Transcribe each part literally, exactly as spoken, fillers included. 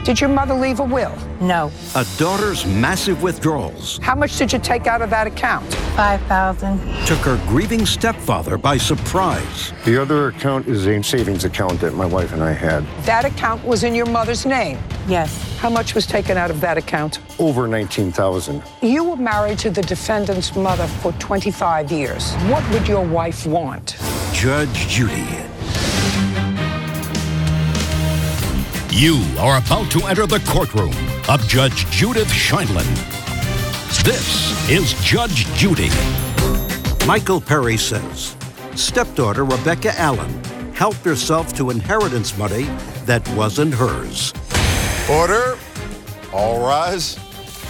Did your mother leave a will? No. A daughter's massive withdrawals How much did you take out of that account? five thousand dollars. took her grieving stepfather by surprise. The other account is a savings account that my wife and I had. That account was in your mother's name. Yes. How much was taken out of that account? Over nineteen thousand dollars. You were married to the defendant's mother for twenty-five years. What would your wife want? Judge Judy. You are about to enter the courtroom of Judge Judith Sheindlin. This is Judge Judy. Michael Perry says stepdaughter Rebecca Allen helped herself to inheritance money that wasn't hers. Order. All rise.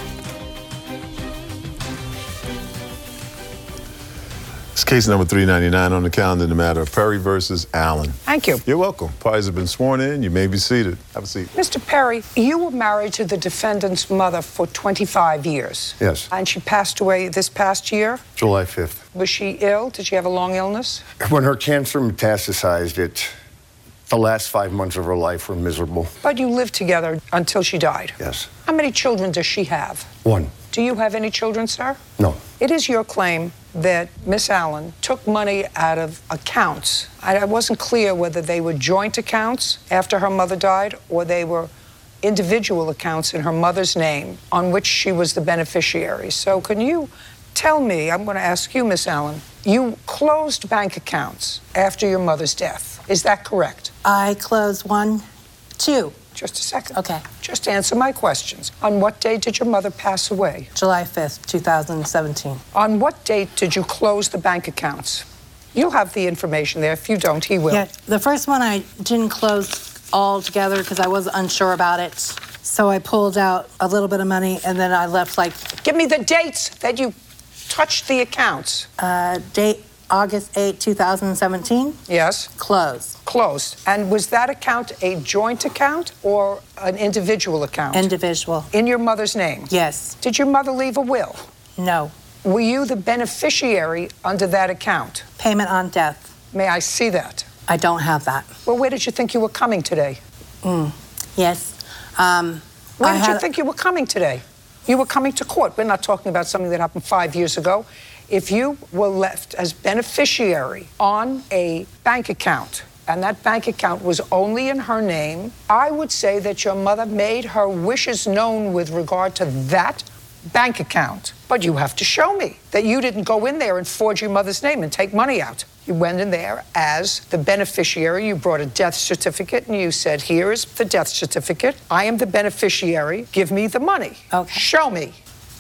It's case number three ninety-nine on the calendar in the matter of Perry versus Allen. Thank you. You're welcome. Parties have been sworn in. You may be seated. Have a seat. Mister Perry, you were married to the defendant's mother for twenty-five years. Yes. And she passed away this past year. July fifth. Was she ill? Did she have a long illness? When her cancer metastasized, it, the last five months of her life were miserable. But you lived together until she died. Yes. How many children does she have? One. Do you have any children, sir? No. It is your claim that Miss Allen took money out of accounts. I I wasn't clear whether they were joint accounts after her mother died or they were individual accounts in her mother's name on which she was the beneficiary. So can you tell me, I'm going to ask you, Miss Allen, you closed bank accounts after your mother's death. Is that correct? I closed one, two. Just a second. Okay. Just answer my questions. On what date did your mother pass away? July fifth, two thousand seventeen. On what date did you close the bank accounts? You'll have the information there. If you don't, he will. Yeah, the first one I didn't close all together because I was unsure about it. So I pulled out a little bit of money and then I left like... Give me the dates that you touched the accounts. Uh, date August eighth, two thousand seventeen. Yes. Closed. Closed. And was that account a joint account or an individual account? Individual. In your mother's name? Yes. Did your mother leave a will? No. Were you the beneficiary under that account? Payment on death. May I see that? I don't have that. Well, where did you think you were coming today? Mm. Yes. Um, Where I did had... you think you were coming today? You were coming to court. We're not talking about something that happened five years ago. If you were left as beneficiary on a bank account, and that bank account was only in her name, I would say that your mother made her wishes known with regard to that bank account. But you have to show me that you didn't go in there and forge your mother's name and take money out. You went in there as the beneficiary. You brought a death certificate and you said, here is the death certificate. I am the beneficiary. Give me the money. Okay. Show me.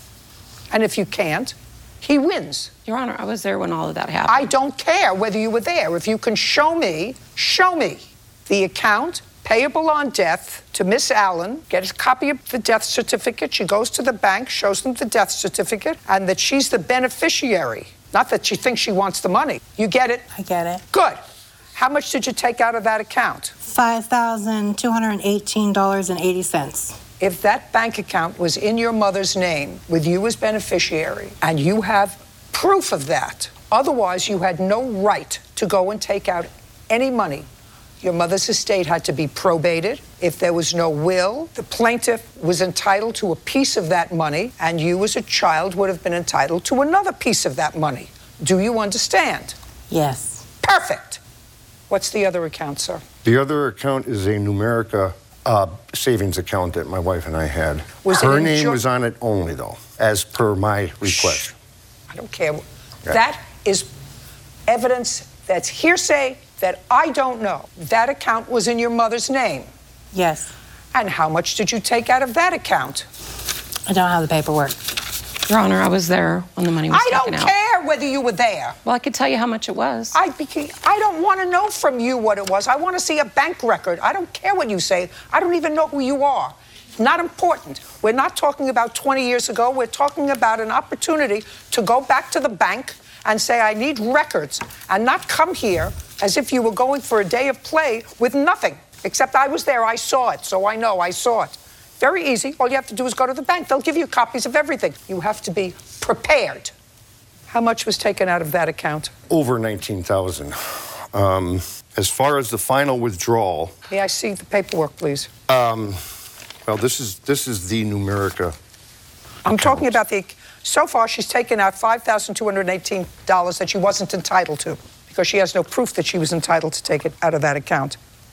And if you can't, he wins. Your Honor, I was there when all of that happened. I don't care whether you were there. If you can show me, show me the account payable on death to Miss Allen, get a copy of the death certificate. She goes to the bank, shows them the death certificate, and that she's the beneficiary. Not that she thinks she wants the money. You get it? I get it. Good. How much did you take out of that account? five thousand two hundred eighteen dollars and eighty cents. If that bank account was in your mother's name with you as beneficiary, and you have proof of that, otherwise you had no right to go and take out any money. Your mother's estate had to be probated. If there was no will, the plaintiff was entitled to a piece of that money, and you as a child would have been entitled to another piece of that money. Do you understand? Yes. Perfect. What's the other account, sir? The other account is a Numerica uh, savings account that my wife and I had. Was Her it in name jo- was on it only, though, as per my request. Shh. I don't care. Yeah. That is evidence that's hearsay that I don't know. That account was in your mother's name. Yes. And how much did you take out of that account? I don't have the paperwork. Your Honor, I was there when the money was I taken don't out. care whether you were there. Well, I could tell you how much it was. I, beca- I don't want to know from you what it was. I want to see a bank record. I don't care what you say. I don't even know who you are. Not important. We're not talking about twenty years ago. We're talking about an opportunity to go back to the bank and say, I need records, and not come here as if you were going for a day of play with nothing. Except I was there, I saw it, so I know I saw it. Very easy. All you have to do is go to the bank. They'll give you copies of everything. You have to be prepared. How much was taken out of that account? Over nineteen thousand dollars. Um, as far as the final withdrawal, May I see the paperwork, please? um, Well, this is this is the Numerica. I'm talking account. about the, so far she's taken out five thousand two hundred eighteen dollars that she wasn't entitled to because she has no proof that she was entitled to take it out of that account.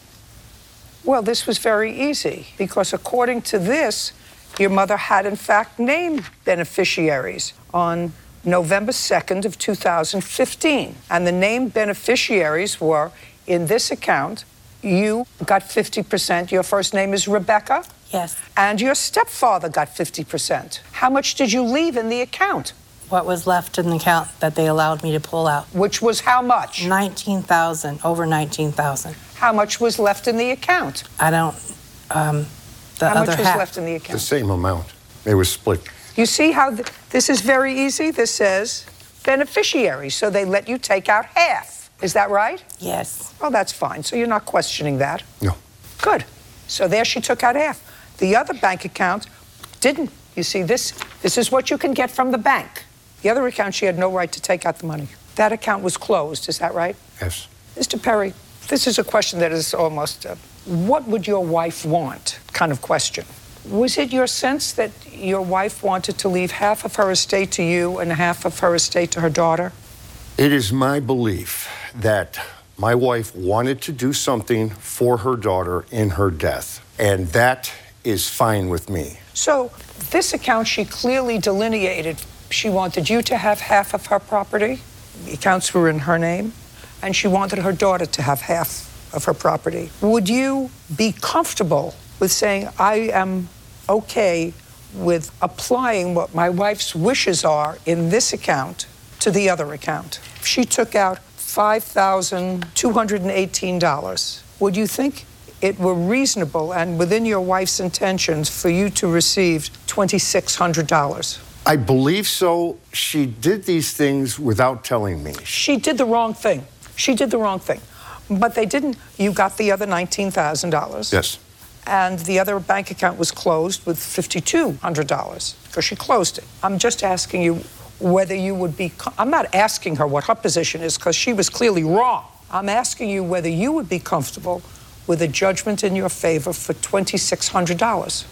Well, this was very easy because according to this, your mother had in fact named beneficiaries on November second of two thousand fifteen. And the named beneficiaries were, in this account, you got fifty percent. Your first name is Rebecca. Yes. And your stepfather got fifty percent. How much did you leave in the account? What was left in the account that they allowed me to pull out? Which was how much? nineteen thousand, over nineteen thousand. How much was left in the account? I don't, um, the How other much was half. left in the The account? same amount. It was split. You see how th- this is very easy? This says beneficiaries, so they let you take out half. Is that right? Yes. Well, that's fine. So you're not questioning that. No. Good. So there she took out half. The other bank account didn't. You see, this this is what you can get from the bank. The other account, she had no right to take out the money. That account was closed. Is that right? Yes. Mister Perry, this is a question that is almost, uh, what would your wife want kind of question. Was it your sense that your wife wanted to leave half of her estate to you and half of her estate to her daughter? It is my belief that my wife wanted to do something for her daughter in her death, and that is fine with me. So this account, she clearly delineated she wanted you to have half of her property. The accounts were in her name, and she wanted her daughter to have half of her property. Would you be comfortable with saying, I am okay with applying what my wife's wishes are in this account to the other account? If she took out five thousand two hundred eighteen dollars, would you think it were reasonable and within your wife's intentions for you to receive two thousand six hundred dollars? I believe so. She did these things without telling me. She did the wrong thing. She did the wrong thing. But they didn't. You got the other nineteen thousand dollars. Yes. And the other bank account was closed with five thousand two hundred dollars because she closed it. I'm just asking you whether you would be, I'm not asking her what her position is because she was clearly wrong. I'm asking you whether you would be comfortable with a judgment in your favor for two thousand six hundred dollars.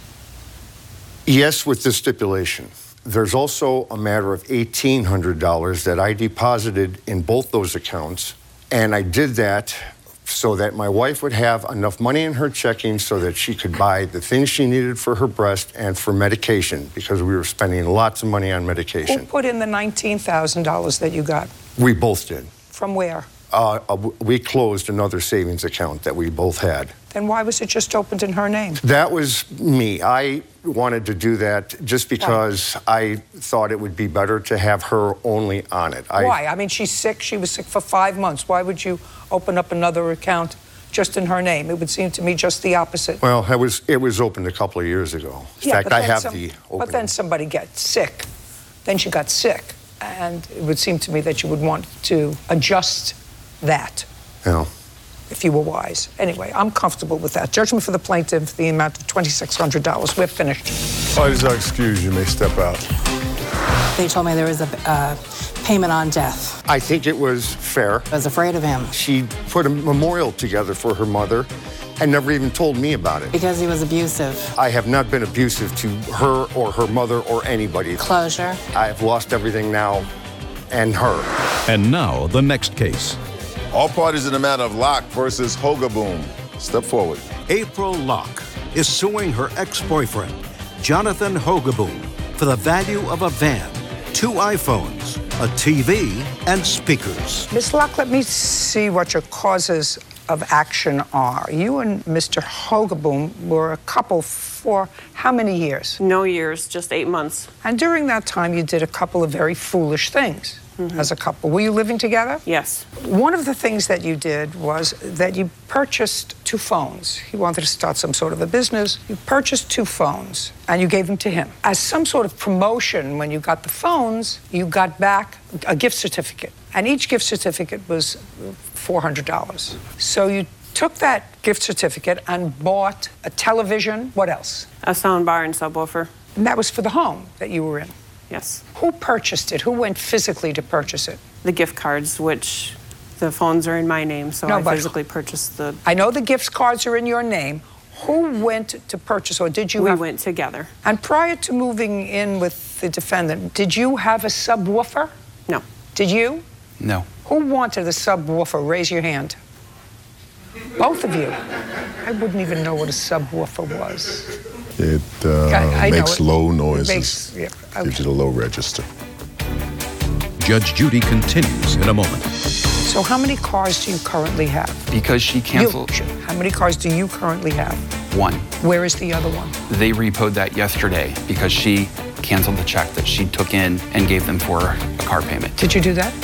Yes, with this stipulation. There's also a matter of eighteen hundred dollars that I deposited in both those accounts, and I did that so that my wife would have enough money in her checking so that she could buy the things she needed for her breast and for medication, because we were spending lots of money on Who medication. put in the nineteen thousand dollars that you got? We both did. From where? Uh, uh, we closed another savings account that we both had. Then why was it just opened in her name? That was me. I wanted to do that just because I thought it would be better to have her only on it. I, Why? I mean, she's sick. She was sick for five months. Why would you open up another account just in her name? It would seem to me just the opposite. Well, it was it was opened a couple of years ago. In Yeah, fact, but I then have some- the opening. But then somebody gets sick. Then she got sick. And it would seem to me that you would want to adjust that Yeah. if you were wise. Anyway, I'm comfortable with that. Judgment for the plaintiff, the amount of two thousand six hundred dollars. We're finished. Parties are excused. You may step out. They told me there was a uh, payment on death. I think it was fair. I was afraid of him She put a memorial together for her mother and never even told me about it. because he was abusive. I have not been abusive to her or her mother or anybody. Closure. I have lost everything now, and her. And now, the next case. All parties in the matter of Locke versus Hogaboom. Step forward. April Locke is suing her ex-boyfriend, Jonathan Hogaboom, for the value of a van, two iPhones, a T V, and speakers. Miz Locke, let me see what your causes of action are. You and Mister Hogaboom were a couple for how many years? No years, just eight months. And during that time, you did a couple of very foolish things as a couple. Were you living together? Yes. One of the things that you did was that you purchased two phones. He wanted to start some sort of a business. You purchased two phones and you gave them to him. As some sort of promotion, when you got the phones, you got back a gift certificate. And each gift certificate was four hundred dollars. So you took that gift certificate and bought a television. What else? A sound bar and subwoofer. And that was for the home that you were in. Yes. Who purchased it? Who went physically to purchase it? The gift cards, which the phones are in my name, so No, I but- physically purchased the. I know the gift cards are in your name. Who went to purchase, or did you We have... went together. And prior to moving in with the defendant, did you have a subwoofer? No. Did you? No. Who wanted a subwoofer? Raise your hand. Both of you. I wouldn't even know what a subwoofer was. It uh, I- I know makes it. low It noises. makes- yeah, okay. Gives you the low register. Judge Judy continues in a moment. So how many cars do you currently have? Because she canceled You. How many cars do you currently have? one. Where is the other one? They repoed that yesterday because she canceled the check that she took in and gave them for a car payment. Did you do that?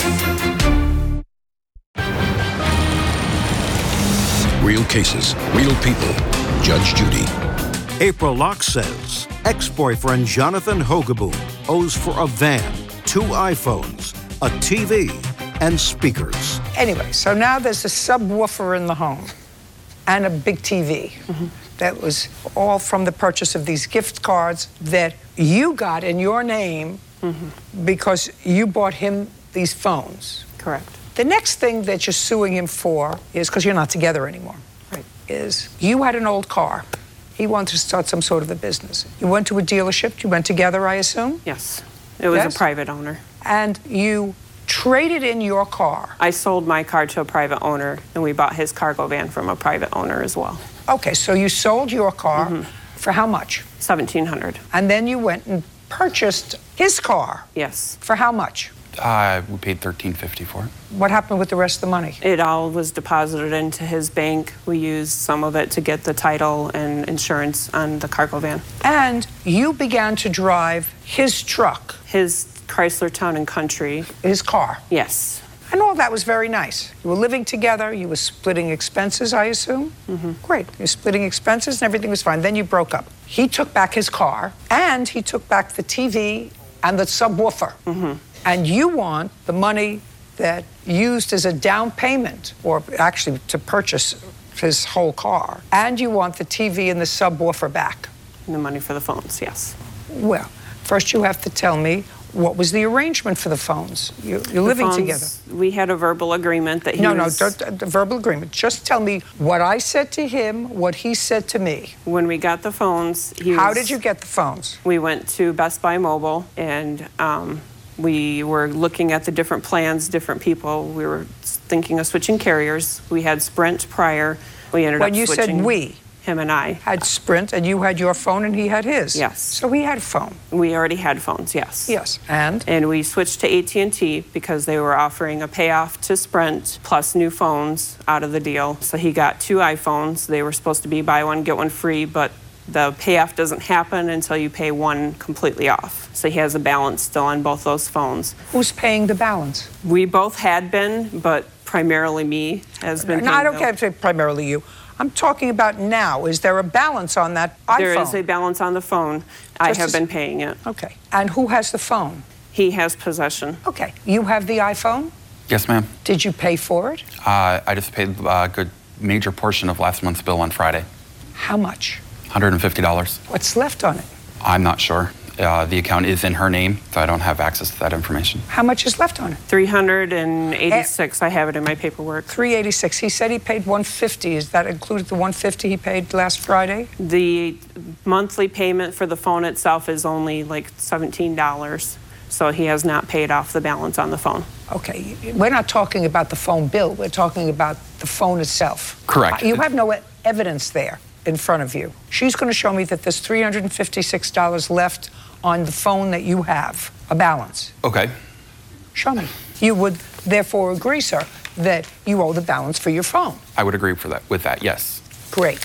Real cases, real people. Judge Judy. April Locke says ex-boyfriend Jonathan Hogaboom owes for a van, two iPhones, a T V, and speakers. Anyway, so now there's a subwoofer in the home and a big T V. Mm-hmm. That was all from the purchase of these gift cards that you got in your name Mm-hmm. because you bought him these phones. Correct. The next thing that you're suing him for is, because you're not together anymore, Right. is you had an old car. He wanted to start some sort of a business. You went to a dealership. You went together, I assume? Yes. It was Yes? a private owner. And you traded in your car. I sold my car to a private owner, and we bought his cargo van from a private owner as well. Okay, so you sold your car Mm-hmm. for how much? seventeen hundred dollars. And then you went and purchased his car Yes. for how much? Uh, we paid thirteen fifty for it. What happened with the rest of the money? It all was deposited into his bank. We used some of it to get the title and insurance on the cargo van. And you began to drive his truck, His Chrysler Town and Country. his car. Yes. And all that was very nice. You were living together, you were splitting expenses, I assume? Mm-hmm. Great. You're splitting expenses and everything was fine. Then you broke up. He took back his car and he took back the T V and the subwoofer. Mm-hmm. And you want the money that used as a down payment, or actually to purchase his whole car, and you want the T V and the subwoofer back. And the money for the phones, yes. Well, first you have to tell me, what was the arrangement for the phones? You, you're The living phones, together. We had a verbal agreement that he No, was... no, don't, the verbal agreement. Just tell me what I said to him, what he said to me. When we got the phones, he How was- did you get the phones? We went to Best Buy Mobile, and um, we were looking at the different plans, different people. We were thinking of switching carriers. We had Sprint prior. We ended When up you said switching. we. Him and I. Had Sprint, and you had your phone, and he had his. Yes. So he had a phone. We already had phones, yes. Yes. And? And we switched to A T and T because they were offering a payoff to Sprint plus new phones out of the deal. So he got two iPhones. They were supposed to be buy one, get one free, but the payoff doesn't happen until you pay one completely off. So he has a balance still on both those phones. Who's paying the balance? We both had been, but primarily me has been No, paying I don't the- care if it's primarily you. I'm talking about now. Is there a balance on that iPhone? There is a balance on the phone. I Just have as- been paying it. Okay. And who has the phone? He has possession. Okay. You have the iPhone? Yes, ma'am. Did you pay for it? Uh, I just paid a good major portion of last month's bill on Friday. How much? one hundred fifty dollars. What's left on it? I'm not sure. Uh, the account is in her name, so I don't have access to that information. How much is left on it? three hundred eighty-six. I have it in my paperwork. three eighty-six. He said he paid one fifty. Is that included the one fifty he paid last Friday? The monthly payment for the phone itself is only like seventeen dollars. So he has not paid off the balance on the phone. Okay. We're not talking about the phone bill. We're talking about the phone itself. Correct. You have no e- evidence there in front of you. She's going to show me that there's three hundred fifty-six dollars left on the phone that you have, a balance. Okay. Show me. You would therefore agree, sir, that you owe the balance for your phone. I would agree for that with that, yes. Great.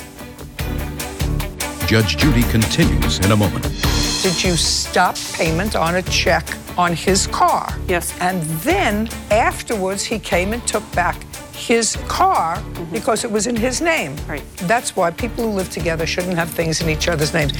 Judge Judy continues in a moment. Did you stop payment on a check on his car? Yes. And then afterwards, he came and took back his car because it was in his name. Right. That's why people who live together shouldn't have things in each other's names.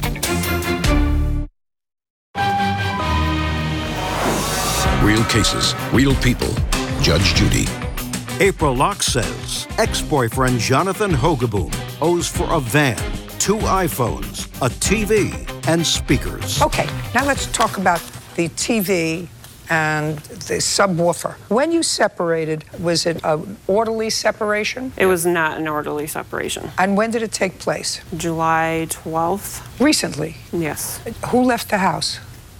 Real cases, real people. Judge Judy. April Locke says ex-boyfriend Jonathan Hogaboom owes for a van, two iPhones, a T V, and speakers. Okay, now let's talk about the T V and the subwoofer. When you separated, was it an orderly separation? It was not an orderly separation. And when did it take place? July twelfth. Recently? Yes. Who left the house?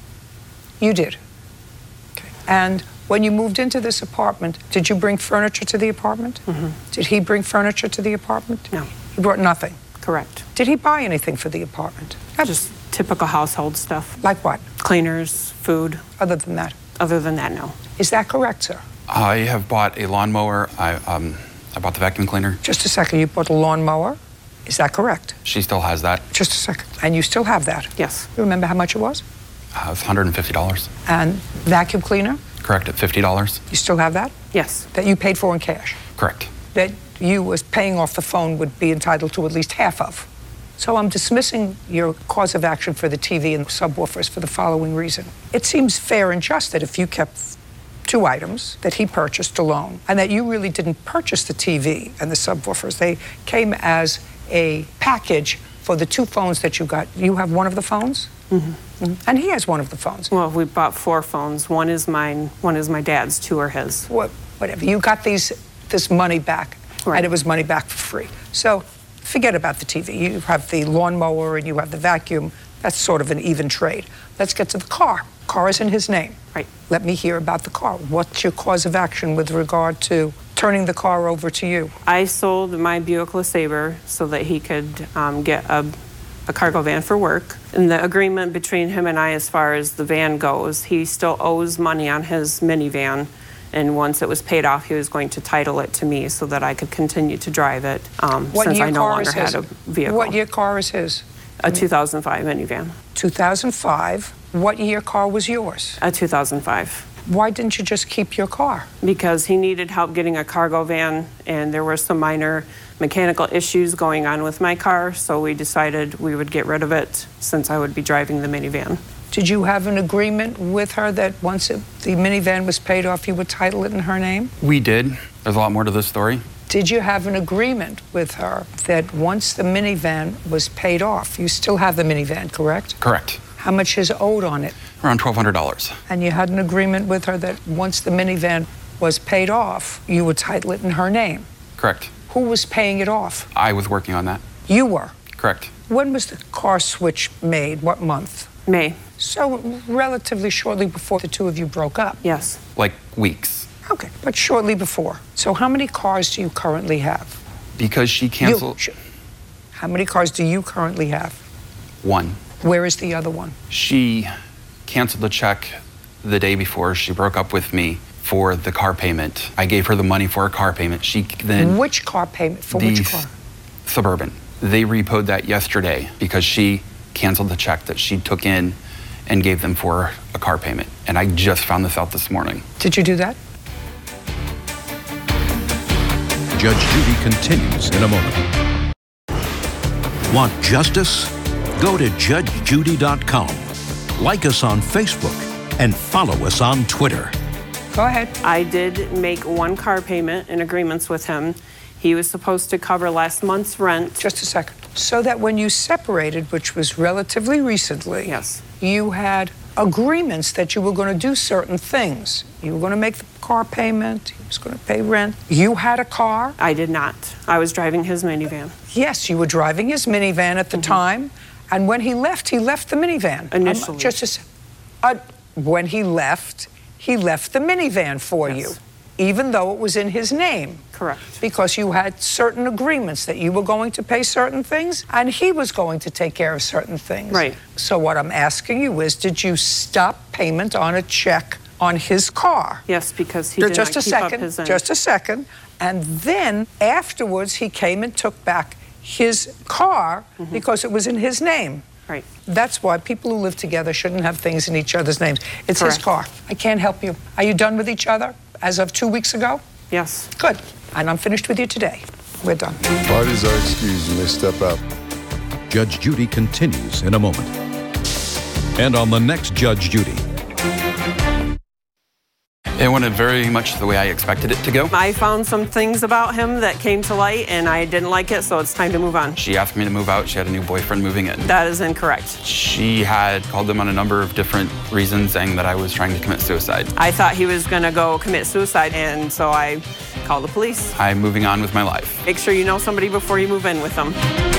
You did. Okay. And when you moved into this apartment, did you bring furniture to the apartment? Mm-hmm. Did he bring furniture to the apartment? No. He brought nothing? Correct. Did he buy anything for the apartment? Just typical household stuff. Like what? Cleaners, food. Other than that? Other than that, no. Is that correct, sir? I have bought a lawnmower. I, um, I bought the vacuum cleaner. Just a second. You bought a lawnmower. Is that correct? She still has that. Just a second. And you still have that? Yes. You remember how much it was? Uh, it's one hundred fifty dollars. And vacuum cleaner? Correct, at fifty dollars. You still have that? Yes. That you paid for in cash? Correct. That you, was paying off the phone, would be entitled to at least half of. So I'm dismissing your cause of action for the T V and subwoofers for the following reason. It seems fair and just that if you kept two items that he purchased alone, and that you really didn't purchase the T V and the subwoofers, they came as a package for the two phones that you got. You have one of the phones? Mm-hmm. Mm-hmm. And he has one of the phones. Well, we bought four phones. One is mine, one is my dad's, two are his. What, whatever. You got these, this money back, right. And it was money back for free. So forget about the T V. You have the lawnmower and you have the vacuum. That's sort of an even trade. Let's get to the car. Car is in his name. Right. Let me hear about the car. What's your cause of action with regard to turning the car over to you? I sold my Buick LeSabre so that he could um, get a, a cargo van for work. And the agreement between him and I as far as the van goes, he still owes money on his minivan. And once it was paid off, he was going to title it to me so that I could continue to drive it um, what since year I no car longer is had his? a vehicle. What year car is his? A two thousand five minivan. two thousand five. What year car was yours? A two thousand five. Why didn't you just keep your car? Because he needed help getting a cargo van, and there were some minor mechanical issues going on with my car, so we decided we would get rid of it since I would be driving the minivan. Did you have an agreement with her that once it, the minivan was paid off, you would title it in her name? We did. There's a lot more to this story. Did you have an agreement with her that once the minivan was paid off, you still have the minivan, correct? Correct. How much is owed on it? Around twelve hundred dollars. And you had an agreement with her that once the minivan was paid off, you would title it in her name? Correct. Who was paying it off? I was working on that. You were? Correct. When was the car switch made? What month? May. So relatively shortly before the two of you broke up? Yes. Like weeks. Okay, but shortly before. So how many cars do you currently have? Because she canceled. You, how many cars do you currently have? One. Where is the other one? She canceled the check the day before she broke up with me for the car payment. I gave her the money for a car payment. She then... Which car payment? For the which car? Suburban. They repoed that yesterday because she canceled the check that she took in and gave them for a car payment. And I just found this out this morning. Did you do that? Judge Judy continues in a moment. Want justice? Go to judge judy dot com. Like us on Facebook and follow us on Twitter. Go ahead. I did make one car payment in agreements with him. He was supposed to cover last month's rent. Just a second. So that when you separated, which was relatively recently, yes, you had agreements that you were going to do certain things. You were going to make the car payment. He was going to pay rent. You had a car. I did not. I was driving his minivan. Yes, you were driving his minivan at the mm-hmm. time. And when he left, he left the minivan. Initially. Um, just as, uh, when he left, he left the minivan for yes. you, even though it was in his name. Correct. Because you had certain agreements that you were going to pay certain things and he was going to take care of certain things. Right. So what I'm asking you is, did you stop payment on a check on his car? Yes, because he did just not a keep second, up his end. Just a second. And then afterwards, he came and took back his car mm-hmm. because it was in his name. Right. That's why people who live together shouldn't have things in each other's names. It's Correct. his car. I can't help you. Are you done with each other as of two weeks ago? Yes. Good. And I'm finished with you today. We're done. Parties are excused and they step out. Judge Judy continues in a moment. And on the next Judge Judy. It went very much the way I expected it to go. I found some things about him that came to light and I didn't like it, so it's time to move on. She asked me to move out. She had a new boyfriend moving in. That is incorrect. She had called them on a number of different reasons, saying that I was trying to commit suicide. I thought he was gonna go commit suicide, and so I called the police. I'm moving on with my life. Make sure you know somebody before you move in with them.